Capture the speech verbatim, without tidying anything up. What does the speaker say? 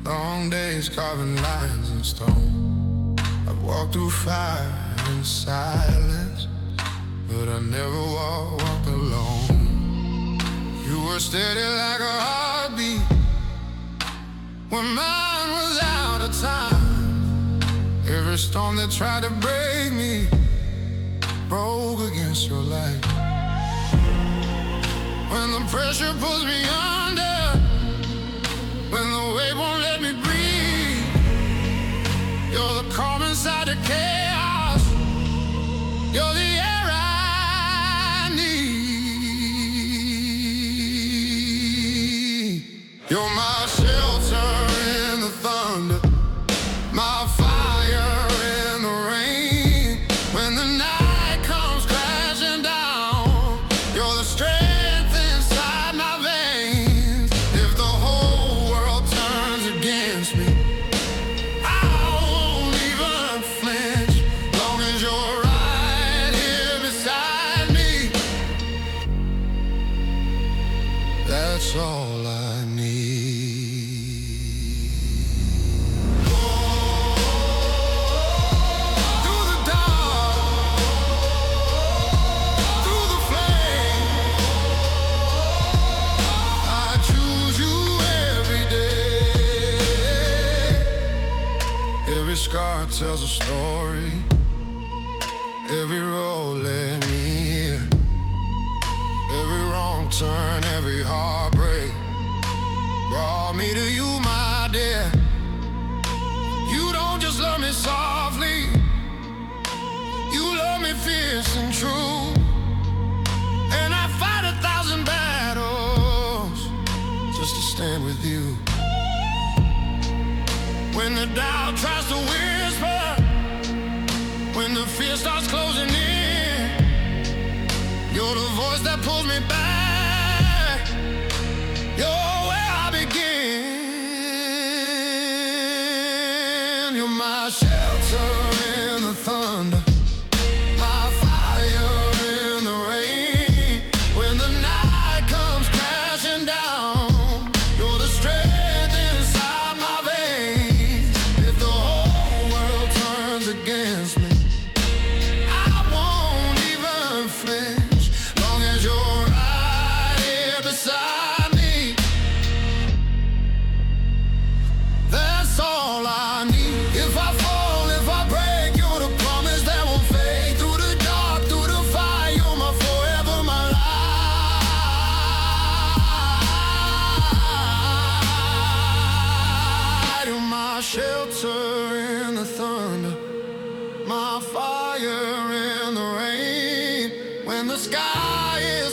Long days carving lines in stone. I've walked through fire in silence, but I never walk, walked alone. You were steady like a heartbeat when mine was out of time. Every storm that tried to break me broke against your light. When the pressure pulls me under, when the weight won't let me breathe, you're the calm inside the chaos. You're the air I need. You're my shelter in the thunder, my fire in the rain. When the night comes crashing down, you're the strength inside my veins. If the whole world turns against me, I won't even flinch, long as you're right here beside me. That's all I need. Every scar tells a story, every road led me here, every wrong turn, every heartbreak brought me to you, my dear. You don't just love me softly, you love me fierce and true. And I fight a thousand battles just to stand with you. When the doubt tries to whisper, when the fear starts closing in, you're the voice that pulls me back. You're where I begin. You're my shelter in the thunder, my fire in the rain. When the night comes crashing down, you're the strength inside my veins. Against me, I won't even flinch, long as you're right here beside me. That's all I need. If I fall, if I break, you're the promise that won't fade. Through the dark, through the fire, you're my forever, my light. You're my shelter in the thunder, my fire in the rain. When the sky is